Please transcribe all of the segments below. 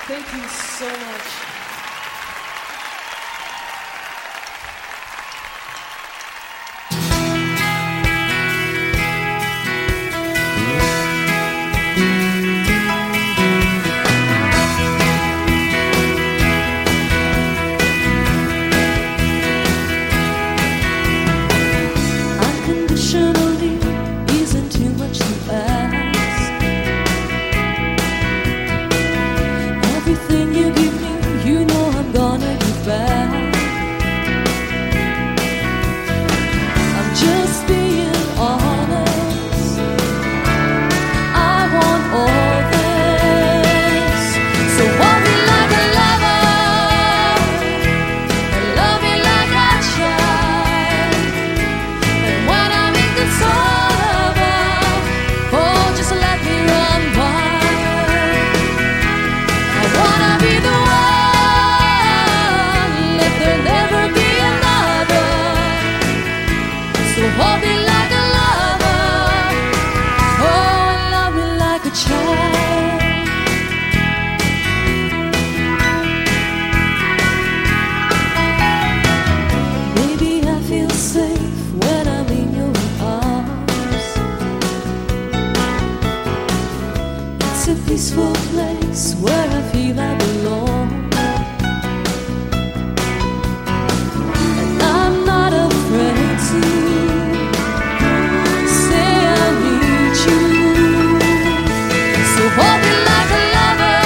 Thank you so much. Unconditionally isn't too much to ask. Everything you give me, you know I'm gonna give back. I'm just being honest. I want all this. So hold me like a lover, and love me like a child. And when I'm inconsolable, oh, just let me run wild. I wanna be the one, let there never be another. So hold me like a lover, oh, and love me like a child. Maybe I feel safe when I'm in your arms. It's a peaceful place where I feel I belong. And I'm not afraid to say I need you. So hold me like a lover,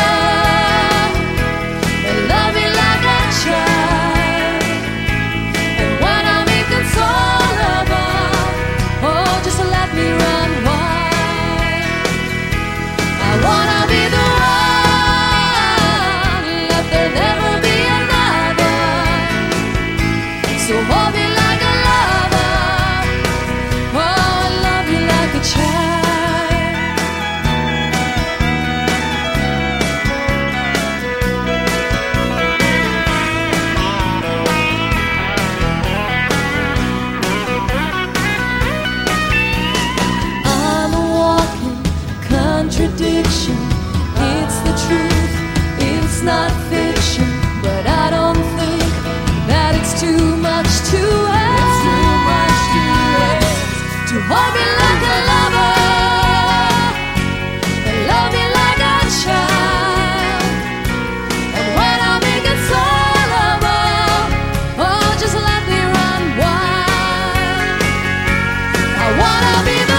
and love me like a child. And when I'm inconsolable, oh, just let me run wild. I wanna be the one, let there never be another. So hold me like a lover, oh, and love me like a child. I'm a walking contradiction. It's the truth, it's not fiction. But I don't think that it's too much to ask. To hold me like a lover, and love me like a child. And when I'm inconsolable, oh, just let me run wild. I wanna be the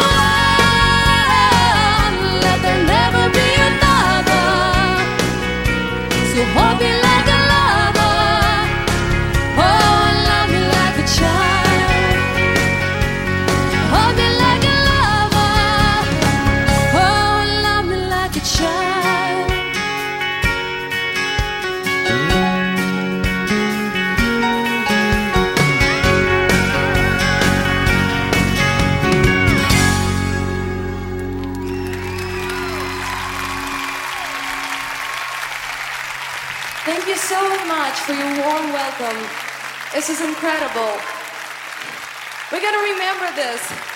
one, let there never be another. So hold me like a lover, oh, and love me like a child. Hold me like a lover, oh, and love me like a child. Thank you so much for your warm welcome. This is incredible. We're gonna remember this.